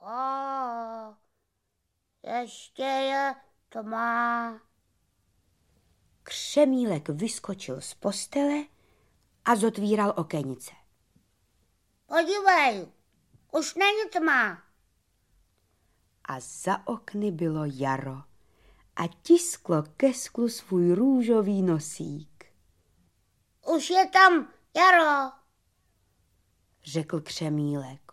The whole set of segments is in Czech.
A ještě je tma. Křemílek vyskočil z postele a zotvíral okenice. Podívej, už není tma. A za okny bylo jaro a tisklo ke sklu svůj růžový nosík. Už je tam jaro, řekl Křemílek.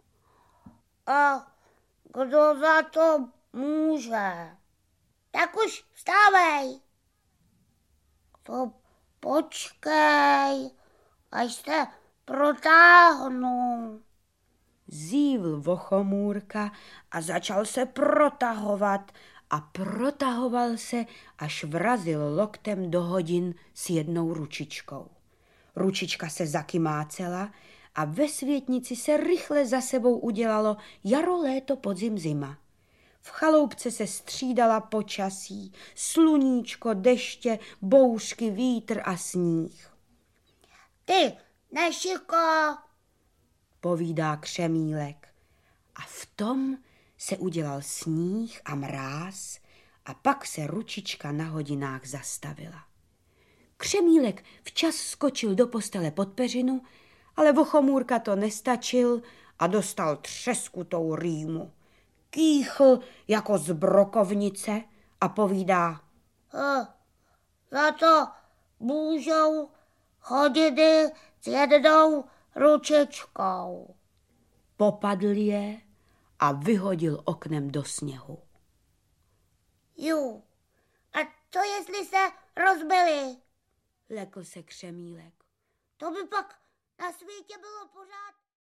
a kdo za to může? Tak už vstávej. To počkej, až se protáhnu. Zívl Vochomůrka a začal se protahovat a protahoval se, až vrazil loktem do hodin s jednou ručičkou. Ručička se zakymácela a ve světnici se rychle za sebou udělalo jaro, léto, podzim, zima. V chaloupce se střídala počasí, sluníčko, deště, bouřky, vítr a sníh. Ty, nešiko, povídá Křemílek. A v tom se udělal sníh a mráz a pak se ručička na hodinách zastavila. Křemílek včas skočil do postele pod peřinu, ale Vochomůrka to nestačil a dostal třeskutou rýmu. Kýchl jako z brokovnice a povídá: za to můžou hodiny s jednou ručičkou. Popadl je a vyhodil oknem do sněhu. Ju, a co jestli se rozbili? Lekl se Křemílek. To by pak na světě bylo pořád